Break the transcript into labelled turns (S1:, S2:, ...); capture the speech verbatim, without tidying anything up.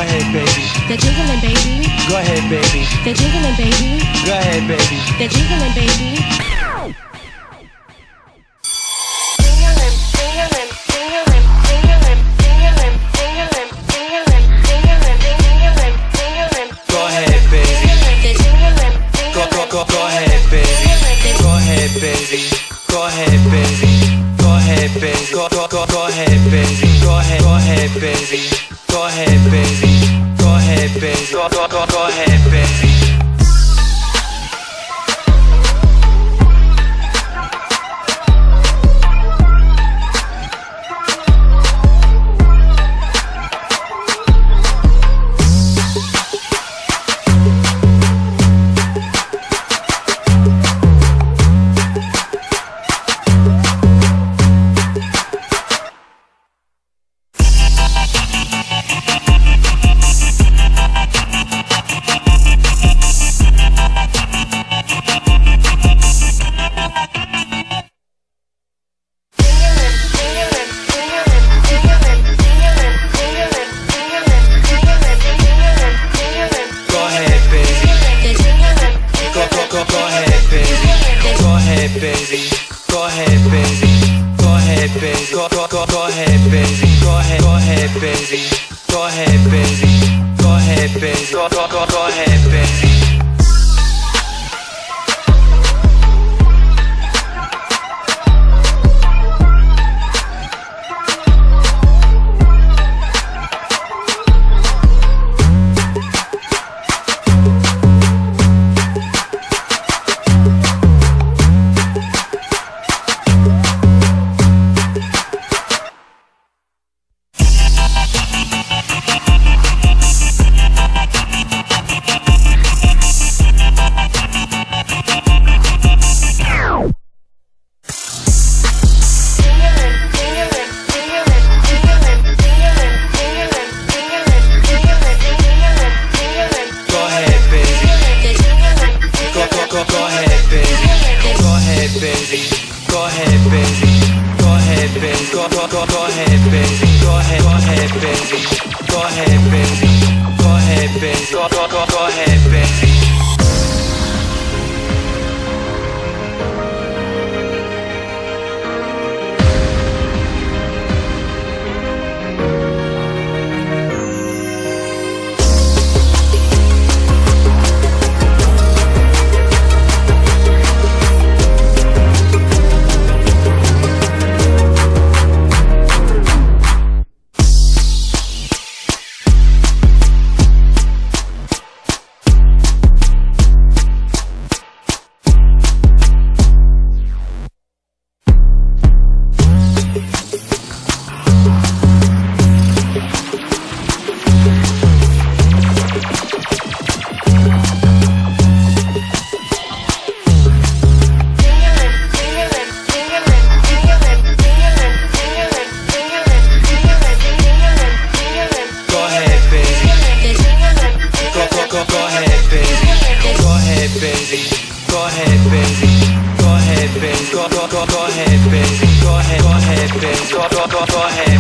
S1: ahead, baby.
S2: They're jiggling, baby.
S1: Go ahead, baby.
S2: They're jiggling, baby.
S1: Go ahead, baby.
S2: They're jiggling, baby.
S1: Go ahead, baby. Go, go, go, go ahead, baby. Go ahead, baby. Go ahead, baby. Go ahead, baby. Go, go, go, go ahead, baby. Go ahead, go ahead, baby. Go ahead, baby. Go ahead, baby. Go, go, go, go ahead, baby. Baby, go ahead, baby. Go ahead, baby. Go, go, go, go ahead, baby. Go ahead, go ahead, baby. Go ahead, baby. Go ahead, baby. Go, go, go, go ahead, baby. Baby, go ahead, baby. Go ahead, baby. Go, go, go, go ahead, baby. Go ahead, go ahead, baby. Go ahead, baby. Go ahead, baby. Go, go, go, go ahead, baby. Baby, go ahead, baby. Go ahead, baby. Go, go, go, go ahead, baby. Go ahead, go ahead, baby. Go, go, go, go ahead.